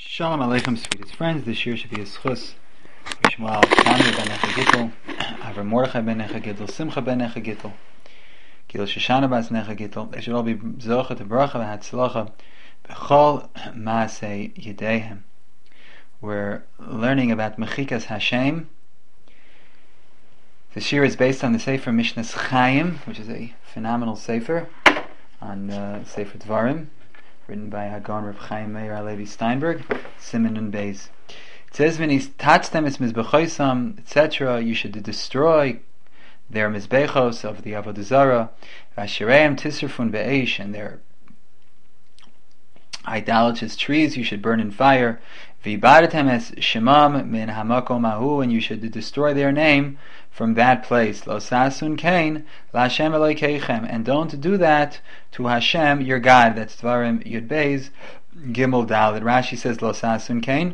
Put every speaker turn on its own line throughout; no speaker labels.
Shalom Aleichem, sweetest friends. This year should be a schus for Shmuel Samuel ben Echagittel, Avram Mordechai ben Echagittel, Simcha ben Echagittel, Gil Shoshana bas Echagittel. They should all be zocha to bracha v'hatzlacha b'chol maaseh yedeihem. We're learning about Mechikas Hashem. This year is based on the Sefer Mishnas Chaim, which is a phenomenal Sefer on Sefer Dvarim, written by Hagon Reb Chaim Meir Alevi Steinberg, Siman and Beis. It says, when he touched them, it's mizbechoisam, etc., you should destroy their mizbechos of the Avodah Zarah, v'ashireim tisrafun be'esh, and their idolatrous trees you should burn in fire, v'ibadatem es shemam min hamakom ahu, and you should destroy their name from that place. Lo sasun kain laHashem Elokeichem, and don't do that to Hashem your God. That's Dvarim Yud Beis Gimel Daled. Rashi says Lo sasun kain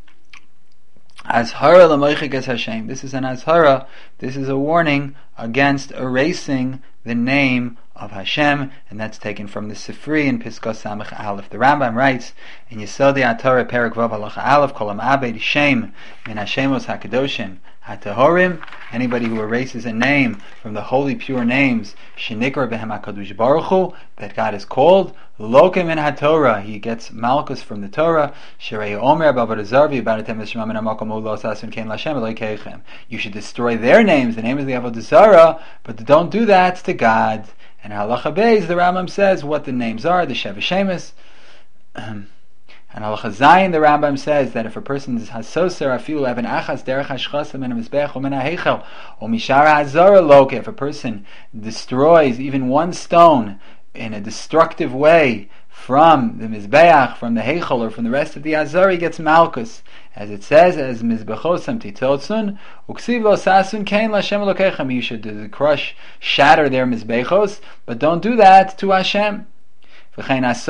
Azhara l'moichikas Hashem. This is an azhara. This is a warning against erasing the name of Hashem, and that's taken from the Sifri in Piskos Samach Aleph. The Rambam writes in Yesodei HaTorah Perek Vav Halacha Aleph, Kol ha'ma'abed shem min hashemos hakadoshim hatahorim. Anybody who erases a name from the holy pure names shenikra behem hakadosh baruch hu, that God is called, lokem in haTorah, he gets malchus from the Torah. Sherei omer b'avodah zarah v'ibadatem v'shema min hamakom hu lo sasun kein laHashem Elokeichem. You should destroy their names, the name of the Avodah Zarah, but don't do that to God. And Halacha Beis, the Rambam says what the names are, the Sheva Shemus. And Halacha Zayin, the Rambam says that if a person is hasoser afilu even achas derech hashchasa min hamizbech or min haheichel or mishara hazara loke, if a person destroys even one stone in a destructive way from the mizbeach, from the heichel, or from the rest of the azar, he gets malchus. As it says, as mizbechosam titotzun, uksiv lo sasun kein laHashem Elokeichem. You should crush, shatter their mizbechos, but don't do that to Hashem. And if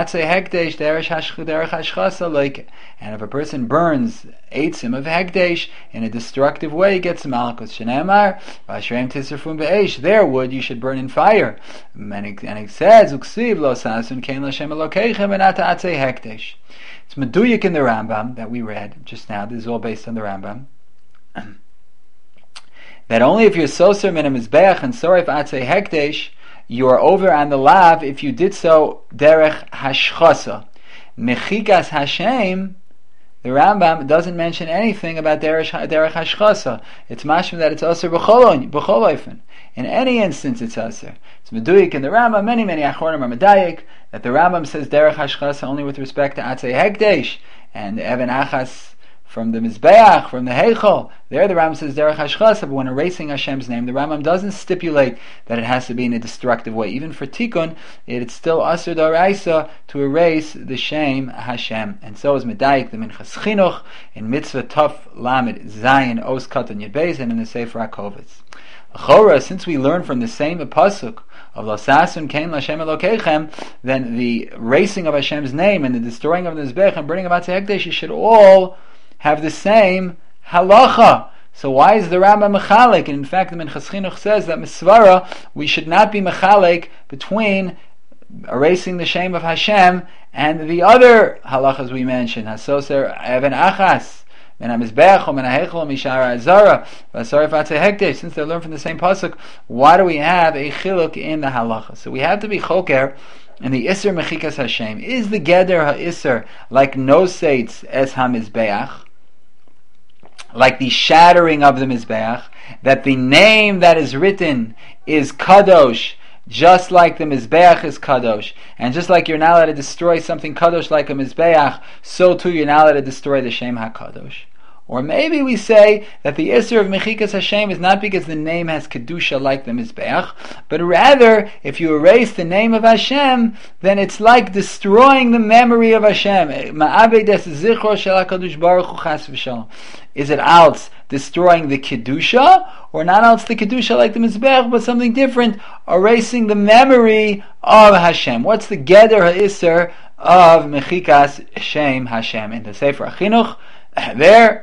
a person burns eitzim of hekdesh in a destructive way, he gets malchus. Shenemar v'ashrem tisrafun be'esh. Their wood you should burn in fire. And it says, uksiv lo sasun kein laHashem Elokeichem and ata atzei hekdesh. It's meduyik in the Rambam that we read just now. This is all based on the Rambam. That only if you're soser min hamizbeach and soref atzei hekdesh, you are over on the lav if you did so derech hashchasa. Mechikas Hashem, the Rambam doesn't mention anything about derech hashchasa. It's mashma that it's aser b'chol oifen. In any instance it's aser. It's meduyik in the Rambam. Many achronim are medayik that the Rambam says derech hashchasa only with respect to atzei hekdesh and even achas from the Mizbeach, from the Heichel. There the Rambam says derech hashchasa, but when erasing Hashem's name, the Rambam doesn't stipulate that it has to be in a destructive way. Even for Tikkun, it's still Asur D'Oraisa to erase the shame Hashem. And so is Medayik, the Minchas Chinuch, in Mitzvah Tov Lamed Zayin Os Katan Yud Beis, and in the Sefer HaKovetz. Chora, since we learn from the same pasuk of Lo sasun kein laHashem Elokeichem, then the erasing of Hashem's name and the destroying of the Mizbech and burning of Atzei Hekdesh should all have the same halacha. So why is the Rambam mechalek? And in fact, the Minchas Chinuch says that misvara, we should not be mechalek between erasing the shame of Hashem and the other halachas we mentioned. Hasoser even achas min hamizbeach or min haheichel mishara azara v'asarif atzei hekdesh. Since they learn from the same pasuk, why do we have a chiluk in the halacha? So we have to be choker. And the Isser Mechikas Hashem, is the Geder HaIsser like Noseitz es HaMizbeach, like the shattering of the Mizbeach, that the name that is written is Kadosh, just like the Mizbeach is Kadosh, and just like you're not allowed to destroy something Kadosh like a Mizbeach, so too you're not allowed to destroy the Shem HaKadosh. Or maybe we say that the Isser of Mechikas Hashem is not because the name has Kedusha like the Mizbeach, but rather, if you erase the name of Hashem, then it's like destroying the memory of Hashem. Ma'abed es zichro shel HaKadosh Baruch Hu chas v'shalom. Is it else destroying the Kedusha, or not else the Kedusha like the Mizbeach, but something different, erasing the memory of Hashem? What's the Geder HaIsser of Mechikas Shem Hashem? In the Sefer HaChinuch, there,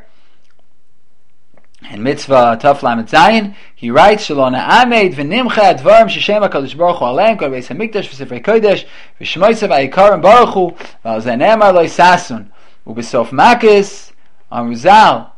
in Mitzvah Tov Lamed Zayin, he writes, Shelo na'amed v'nimcha advarim sheshem HaKadosh Baruch Hu aleim kol beis hamikdash v'sifrei kodesh v'shmoysa v'ayikarim baruch hu v'al zeh ne'emar lo sasun Ubesof Makis, Amruzal.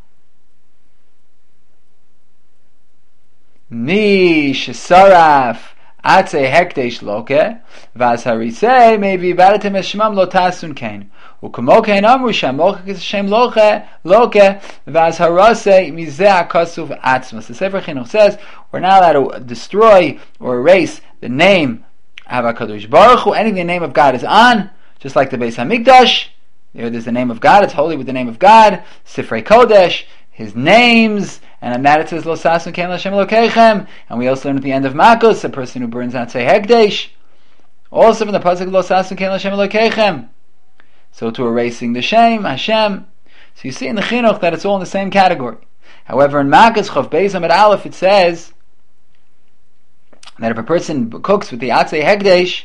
Mi Shesaraf Atze Hekdesh Loke, Vaz Harisei, maybe Baratim Eshmam Lotasun Kain. Ukamo Kain Amru Shamoch Shem Loke, Vaz Harase, Mizeh Akasuv Atzmas. The Sefer Chinuch says, we're not allowed to destroy or erase the name of HaKadosh Baruch Hu. Anything the name of God is on, just like the Beis HaMikdash, there's the name of God, it's holy with the name of God, Sifrei Kodesh, His names, and on that it says, Lo Sasun Kein L'Hashem Elokeichem, and we also learn at the end of Makos, a person who burns Atzei Hekdesh, also from the Pasuk, Lo Sasun Kein L'Hashem Elokeichem, so to erasing the shame, Hashem. So you see in the Chinuch that it's all in the same category. However, in Makos, Chav Beis Amud Aleph, it says that if a person cooks with the Atzei Hekdesh,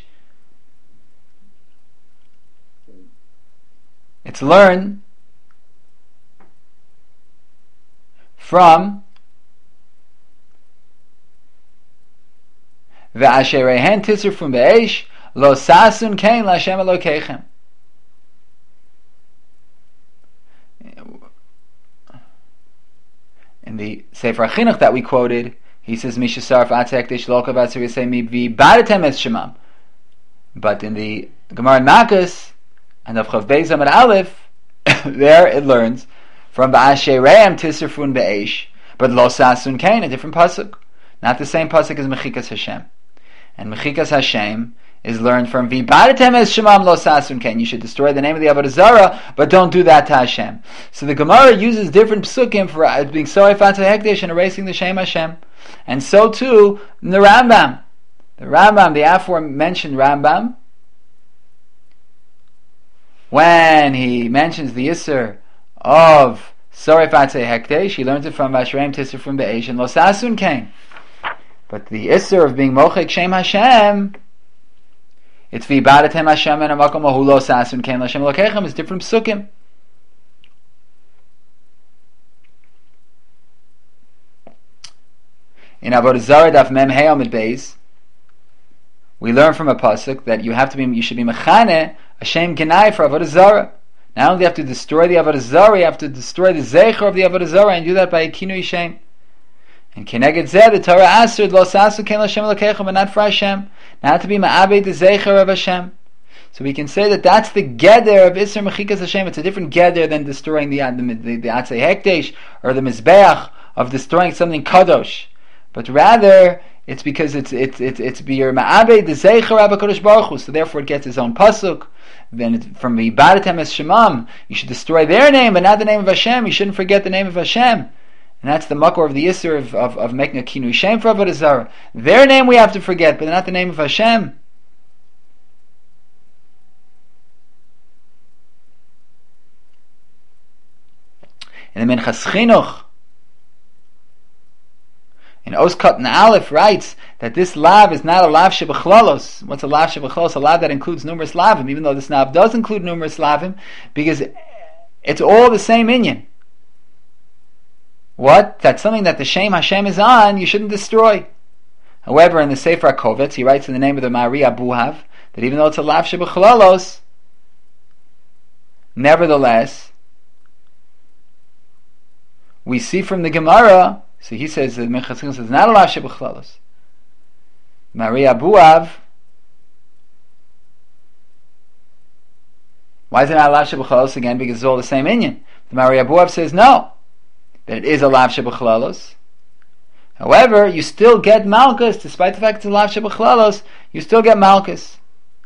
it's learned from Ve'asherehen tisrufun be'esh lo sasun kein l'Hashem Elokeichem. In the Sefer Chinuch that we quoted, he says Mishasarf Atzei Hekdesh Loka Vatzir Yisei Mi V'Baratem Es Shemam. But in the Gemara in Makos and of Chav Beis Amud Aleph, there it learns from Ba'ashereim Tisrufun Be'esh, but Lo Sasun Kain, a different pasuk, not the same pasuk as Mechikas Hashem. And Mechikas Hashem is learned from V'Baratem Es Shemam Lo Sasun Kain. You should destroy the name of the Avodah Zarah, but don't do that to Hashem. So the Gemara uses different psukim for being Sorei Atzei Hekdesh and erasing the Shem Hashem. And so too in the Rambam. The aforementioned Rambam, when he mentions the Yisr of Sorei Atzei Hekdesh, he learns it from Vashrem Tisrufun Be'esh and Lo Sasun Kain. But the Yisr of being Mochek Shem Hashem, it's V'Baratem Hashem and Amakom Ahu Lo Sasun Kain L'Hashem Elokeichem, is different psukim. In Avodah Zarah Daf Mem Hey Amud Beis, we learn from a pasuk that you should be mechane Hashem Genai for Avodah Zarah. Not only do you have to destroy the Avodah Zarah, you have to destroy the Zecher of the Avodah Zarah, and do that by a Kinui Shem. And Keneged Zeh, the Torah answered, Lo Sasu Kein L'Hashem Elokeichem, but not for Hashem, not to be Ma'abed the Zecher of Hashem. So we can say that that's the Geder of Isser Mechikas Hashem. It's a different Geder than destroying the Atzei Hekdesh or the Mizbeach of destroying something Kadosh. But rather, it's because it's B'yer Ma'abed the Zecher of HaKadosh Baruch Hu. So therefore it gets its own pasuk. Then from the V'Baratem Es Shemam, you should destroy their name, but not the name of Hashem. You shouldn't forget the name of Hashem. And that's the makor of the Yisr of making a Kinui Shem for Avodah Zarah. Their name we have to forget, but not the name of Hashem. And the Minchas Chinuch, in Oskat and Aleph, writes that this lav is not a lav shebechlalos. What's a lav shebechlalos? A lav that includes numerous lavim, even though this lav does include numerous lavim, because it's all the same inyan. What? That's something that the Shem Hashem is on, you shouldn't destroy. However, in the Sefer HaKovetz, he writes in the name of the Mari Abuhav, that even though it's a lav shebechlalos, nevertheless, we see from the Gemara, so he says, the Minchas Chinuch says, not a lav shebechlalos. Mari Abuhav, why is it not a lav shebechlalos again? Because it's all the same inyan. The Mari Abuhav says no, that it is a lav shebechlalos. However, you still get malchus, despite the fact it's a lav shebechlalos, you still get malchus.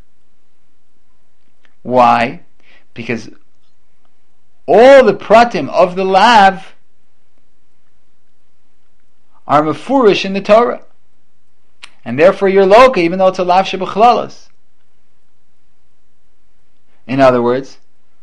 Why? Because all the pratim of the lav are mefurish in the Torah, and therefore you're loka, even though it's a lav shebechlalos. In other words,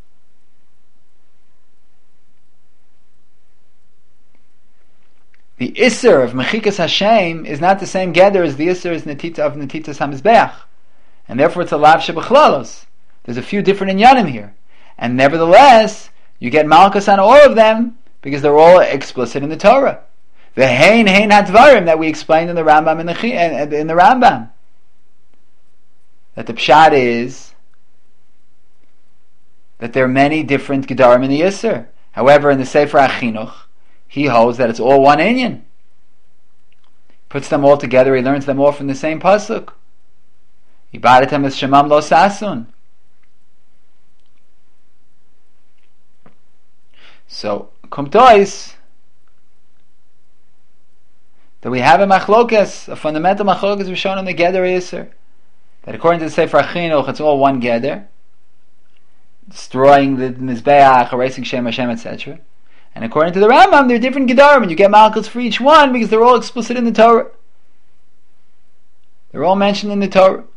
the Isser of Mechikas Hashem is not the same gather as the Isser of Netitas HaMizbeach, and therefore it's a lav shebechlalos. There's a few different inyanim here, and nevertheless you get malchus on all of them because they're all explicit in the Torah. The hein hadvarim that we explained in the Rambam in the Rambam, that the pshat is that there are many different Gedarim in the Yisr. However, in the Sefer HaChinuch, he holds that it's all one inyan. Puts them all together, he learns them all from the same pasuk. Ibadatem es shemam lo sasun. So, kumtois, that we have a machlokes, a fundamental machlokes we've shown in the Geder Yisr, that according to the Sefer HaChinuch, it's all one Geder, destroying the Mizbeach, erasing Shem Hashem, etc. And according to the Rambam, there are different Gedarim, and you get Malchus for each one because they're all explicit in the Torah. They're all mentioned in the Torah.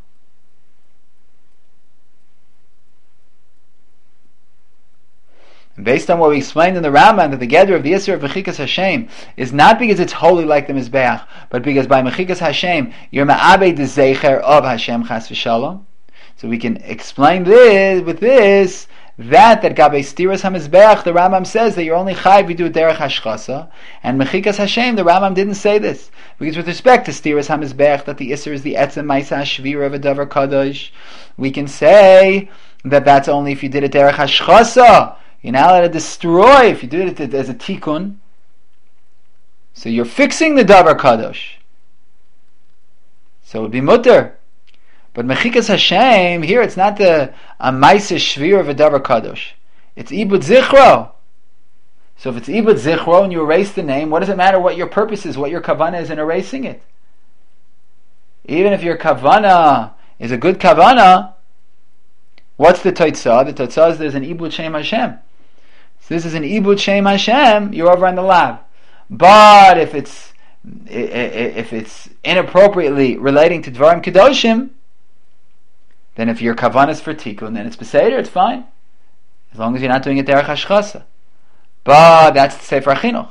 And based on what we explained in the Rambam, that the Geder of the Yisr of Mechikas Hashem is not because it's holy like the Mizbeach, but because by Mechikas Hashem, you're Ma'abed the Zeicher of Hashem Chas V'Shalom. So we can explain this with this, that Gabe Stiras HaMizbeach, the Rambam says that you're only Chai if you do it Derech Hashchasa, and Mechikas Hashem, the Rambam didn't say this. Because with respect to Stiras HaMizbeach, that the Isser is the Etzem Maisa Shvira of a Davar Kadosh, we can say that that's only if you did it Derech Hashchasa. You're not allowed to destroy if you do it as a Tikkun. So you're fixing the Davar Kadosh. So it would be mutter. But Mechikas Hashem, here it's not a Maisa Shvir of a Davar Kadosh. It's Ibud Zichro. So if it's Ibud Zichro and you erase the name, what does it matter what your purpose is, what your kavanah is in erasing it? Even if your kavanah is a good kavanah, what's the Toitzah? The Toitzah is there's an Ibud Shem Hashem. So this is an Ibud Shem Hashem, you're over on the lab. But if it's inappropriately relating to Dvarim Kedoshim, then if your kavanah is for tikkun, then it's beseder, it's fine. As long as you're not doing it derech hashchasa. But that's the Sefer HaChinuch.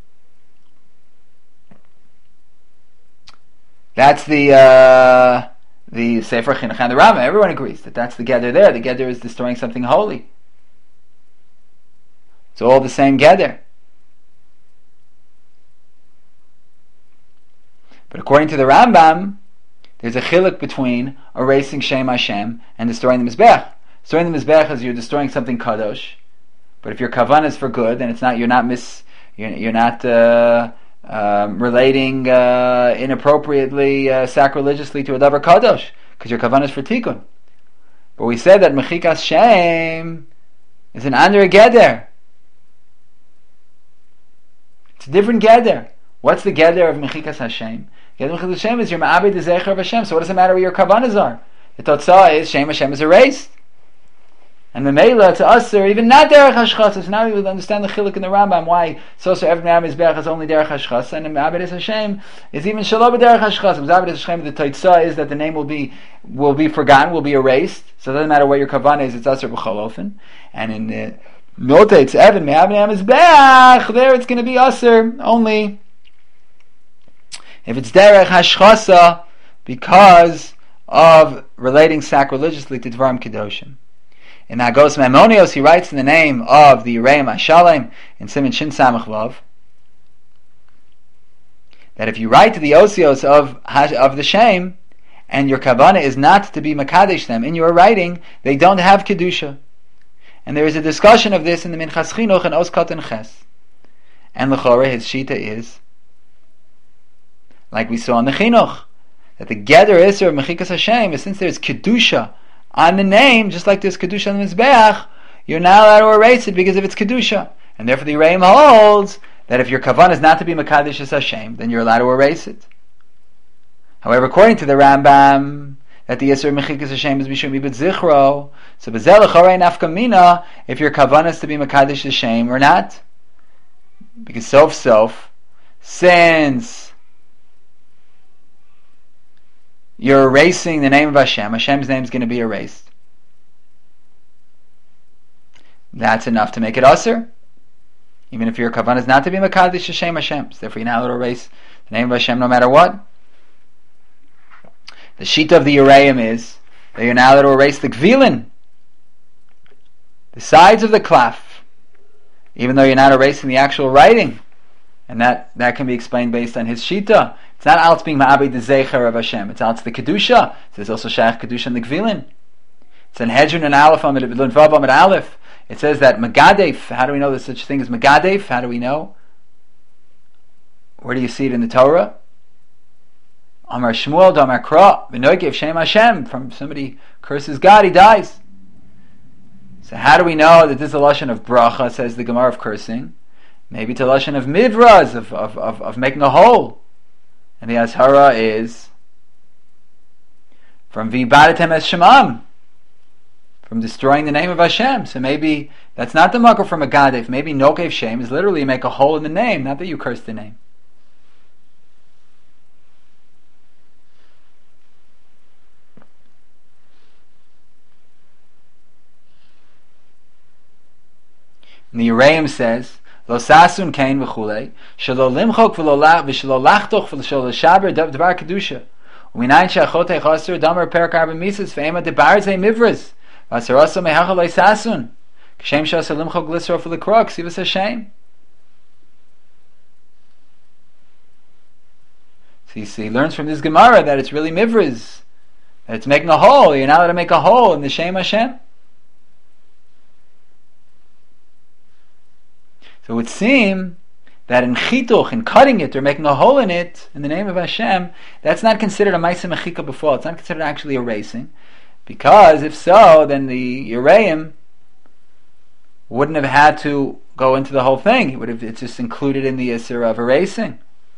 That's the Sefer HaChinuch and the Rambam. Everyone agrees that that's the Geder there. The Geder is destroying something holy. It's all the same Geder. But according to the Rambam, there's a chiluk between erasing Shem Hashem and destroying the Mizbech. Destroying the Mizbech is you're destroying something kadosh, but if your kavanah is for good, then it's not. You're not relating inappropriately, sacrilegiously to a davar kadosh because your kavanah is for tikkun. But we said that mechikas Shem is an under geder. It's a different geder. What's the geder of mechikas Hashem? Geder mechikas Hashem is your ma'abed the zeicher of Hashem. So what does it matter what your kavanas are? The totzah is Shem Hashem is erased, and the meila to us are even not derech hashchasa. So now we will understand the chiluk in the Rambam why so every ma'abed mizbeach is only derech hashchasa, and the ma'abed Hashem is even shalom derech hashchasa. Ma'abed Hashem, the totzah is that the name will be forgotten, will be erased. So it doesn't matter what your kavanah is. It's aser b'chol ofen. And in the Milta, it's Evan, Me'abnei HaMizbeach, there it's going to be Aser, only if it's Derech Hashchasa, because of relating sacrilegiously to Dvarim Kedoshim. In Agos Maimonios, he writes in the name of the Yereim HaShalem, in Siman Shin Samach Vav, that if you write to the Osios of the Shem, and your Kavanah is not to be Makadesh them, in your writing, they don't have Kedusha. And there is a discussion of this in the Minchas Chinuch and Oskat and Ches. And L'chora, his Shita is, like we saw in the Chinuch, that the Geder Isser of Mechikas Hashem is since there's Kedusha on the name, just like there's Kedusha on the Mizbeach, you're not allowed to erase it because of its Kedusha. And therefore the Yereim holds that if your Kavan is not to be Mekadesh Hashem, then you're allowed to erase it. However, according to the Rambam, that the Yisur Mechikas Hashem is Mishum Ibid Zichro. So Bezel Chorei Nafkamina, if your kavanah is to be Mekadesh Hashem or not. Because since you're erasing the name of Hashem, Hashem's name is going to be erased. That's enough to make it Aser. Even if your kavanah is not to be Mekadesh Hashem, so therefore you're not allowed to erase the name of Hashem no matter what. The Shita of the Yereim is that you're now allowed to erase the Gvilin, the sides of the Klaf, even though you're not erasing the actual writing. And that can be explained based on his Shita. It's not out being Ma'abed the Zeicher of Hashem. It's out the Kedusha. So there's also Shaykh Kedusha and the Gvilin. It's an Hedron and Aleph Amid Vav Amid Aleph. It says that Megadef. How do we know there's such a thing as Megadef? How do we know? Where do you see it in the Torah? Amar Shmuel Damar Kra V'Nogev Shem Hashem. From somebody curses God, he dies. So how do we know that this is a lashon of bracha? Says the Gemara, of cursing. Maybe it's a lashon of mivraz, of making a hole. And the Azhara is from V'ibadatem es Shemam, from destroying the name of Hashem. So maybe that's not the makor from a gadef. Maybe Nogev Shem is literally make a hole in the name, not that you curse the name. And the Yereim says, Lo sasun kain v'chulei, shelo limchok v'lo lachtoch v'lo shaber davar kedusha. U'minayin she'achotei chaser damer perak arba mitzvos ve'ema debar zei mivras. V'asarasa mehacha lo sasun. K'shem she'asa limchok glisro v'lekro, ksivas Hashem. So he learns from this Gemara that it's really mivras. That it's making a hole. You're not allowed to make a hole in the Shem Hashem. So it would seem that in chituch, in cutting it or making a hole in it in the name of Hashem, that's not considered a ma'aseh mechika b'fol. It's not considered actually erasing, because if so, then the Yereim wouldn't have had to go into the whole thing. It's just included in the issur of erasing.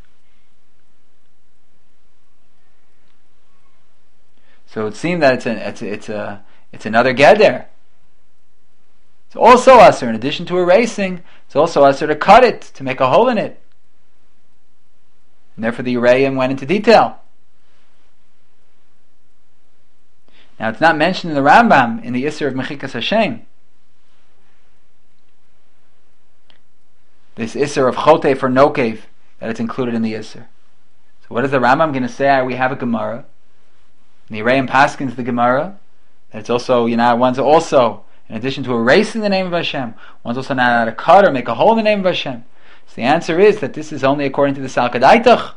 So it would seem that it's another geder. It's also asur, in addition to erasing, it's also asur to cut it, to make a hole in it. And therefore the Yereim went into detail. Now it's not mentioned in the Rambam in the issur of Mechikas Hashem. This issur of Chotev for Nokev, that it's included in the issur. So what is the Rambam going to say? We have a Gemara. And the Yereim paskins the Gemara, that it's also, one's also, in addition to erasing the name of Hashem, one's also not allowed to cut or make a hole in the name of Hashem. So the answer is that this is only according to the Salkadaitach.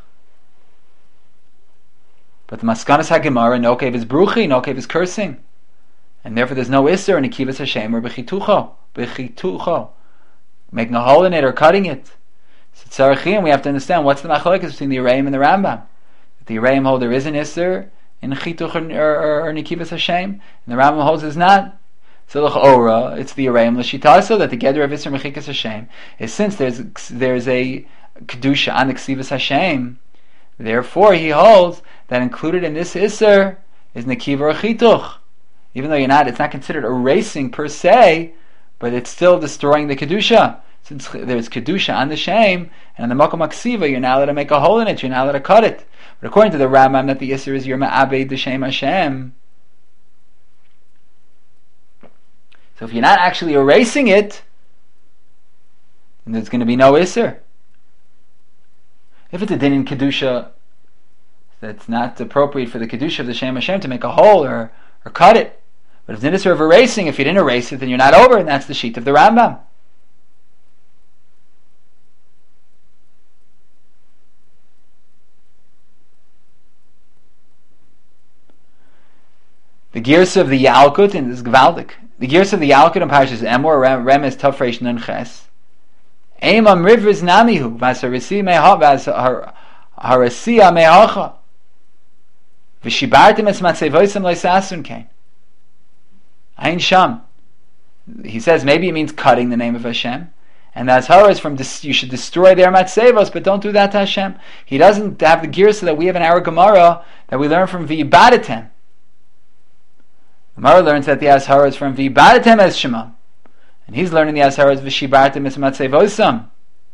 But the Maskanas HaGemara, Nokev is bruchi, Nokev is cursing. And therefore there's no Isser in Akivas Hashem or Bechitucho, making a hole in it or cutting it. So Tzarechim, we have to understand what's the machlokes between the Yereim and the Rambam. The Yereim hold there is an Isser in Chituch or Nikivas Hashem, and the Rambam holds there's not. So l'ch'ora, it's the Yereim l'shitasa that the geder of Isser Mechikas Hashem is, since there's a kedusha on the Ksivas Hashem, therefore he holds that included in this Isser is Nekiva or Chituch. Even though it's not considered erasing per se, but it's still destroying the kedusha. Since there's kedusha on the Shem, and on the Makom HaKsiva, you're not allowed to make a hole in it, you're not allowed to cut it. But according to the Rambam, that the Isser is your ma'abed the Shem Hashem. So if you're not actually erasing it, then there's going to be no Isser. If it's a din in Kedusha, that's not appropriate for the Kedusha of the Shem Hashem to make a hole or cut it. But if it's an Isser of erasing, if you didn't erase it, then you're not over, and that's the sheet of the Rambam. The Girsa of the Yalkut, and this is Gvaldik. The Girsa of the Yalkut in Parshas Emor, Remes Tafresh Nun Ches. Eimam Rivers Namihu, Vasarisi Meha, Vasarasia Mehacha. Vishibartim es Matsevoisam Leisasun Kain. Ain Sham. He says maybe it means cutting the name of Hashem. And that's how it's from you should destroy their matzevos, but don't do that to Hashem. He doesn't have the Girsa that we have in our Gemara that we learn from V'ibadatem. Gemara learns that the Ashara is from V'ibadatem es Shema, and he's learning the Ashara is V'shibartem es matzevosam.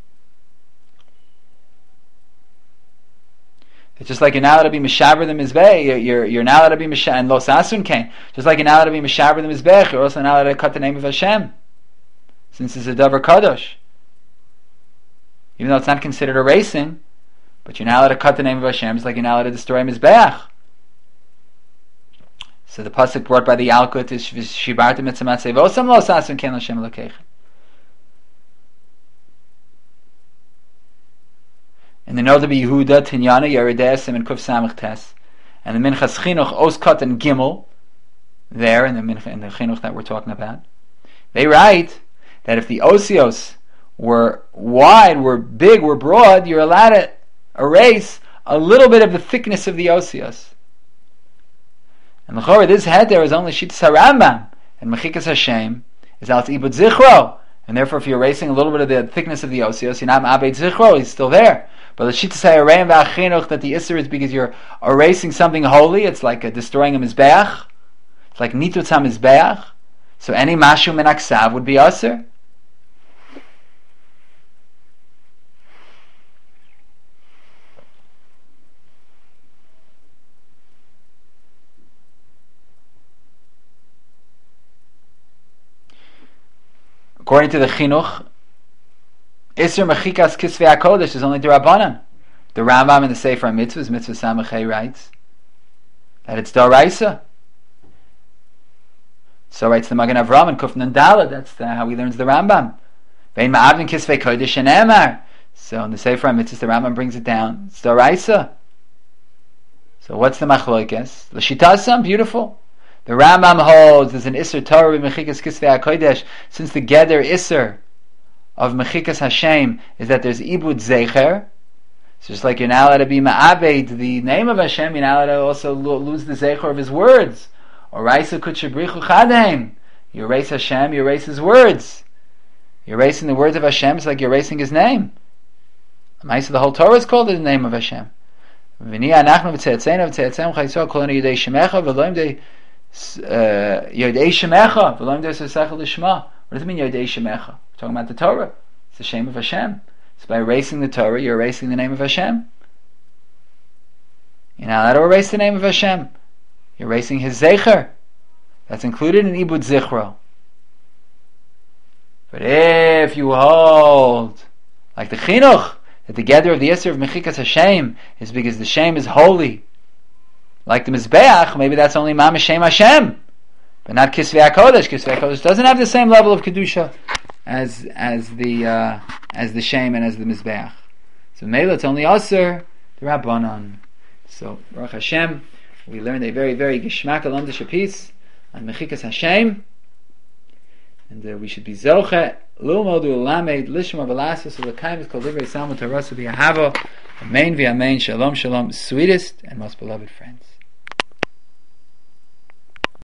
It's just like you're not allowed to be mishaber the mizbeh. You're not allowed to be mishaber and los asun kain. Just like you're not allowed to be mishaber the mizbeh, you're also not allowed to cut the name of Hashem, since it's a davar kadosh. Even though it's not considered erasing, but you're not allowed to cut the name of Hashem. It's like you're not allowed to destroy mizbeach. So the pasuk brought by the Yalkut is Shibartim etzamat sevosam lo sasun ken Hashem Elokeichem. In the Noda Yehuda Tinyana Yeridei Siman Kuf Samach Tes, and the Minchas Chinuch Os Kat and Gimel, there in the chinuch that we're talking about. They write that if the osios were wide, were big, were broad, you're allowed to erase a little bit of the thickness of the osios. And l'chorah, this heter is only Shittas HaRambam, and Mechikas Hashem is al ibud zichro, and therefore if you're erasing a little bit of the thickness of the osios, you're not ma'abed zichro, he's still there. But the Shittas HaRambam v'achinuch, that the Isser is because you're erasing something holy, it's like destroying a mizbeach, it's like nitutz ha-mizbeach, so any mashu min aksav would be Asr. According to the Chinuch, Isser Mechikas Kisvei HaKodesh is only D'Rabbanan. The Rambam in the Sefer HaMitzvahs, Mitzvah Samachay, writes that it's D'Oraisa. So writes the Magen Avraham in Kuf Nun Daled. That's how he learns the Rambam. Vein Ma'avin Kisvei Kodesh Shenemar. So in the Sefer HaMitzvahs, the Rambam brings it down. It's D'Oraisa. So what's the Machloikes? L'Shitasam, beautiful. The Rambam holds there's an Isser Torah b'Mechikas Kisvei HaKodesh, since the Geder Isser of Mechikas Hashem is that there's Ibud Zecher. So just like you're not allowed to be Ma'abed the name of Hashem, you're not allowed to also lose the Zecher of His words. Or Raisa Kutshabrichu Chadheim. You erase Hashem, you erase His words. You're erasing the words of Hashem, it's like you're erasing His name. The whole Torah is called the name of Hashem. Yodei Shemecha, what does it mean Yodei Shemecha? We're talking about the Torah. It's the shame of Hashem. So by erasing the Torah, you're erasing the name of Hashem. You're not allowed to erase the name of Hashem. You're erasing His Zecher. That's included in Ibud Zichro. But if you hold, like the Chinuch, that the gather of the Yisr of Mechikas Hashem is because the shame is holy, like the Mizbeach, maybe that's only Mamash Shem Hashem, but not Kisvei HaKodesh. Kisvei HaKodesh doesn't have the same level of Kedusha as the Shem and as the Mizbeach. So Mela, it's only Aser, the Rabbanon. So Baruch Hashem, we learned a very, very Gishmak Alondish piece on Mechikas Hashem, and we should be Zoche, Lulmodu Ulamed, Lishma Velasas, Ulakaimis, Kol Divrei Salmo Tarasu V'Yahavo, Amen V'Amen, Shalom Shalom, sweetest and most beloved friends.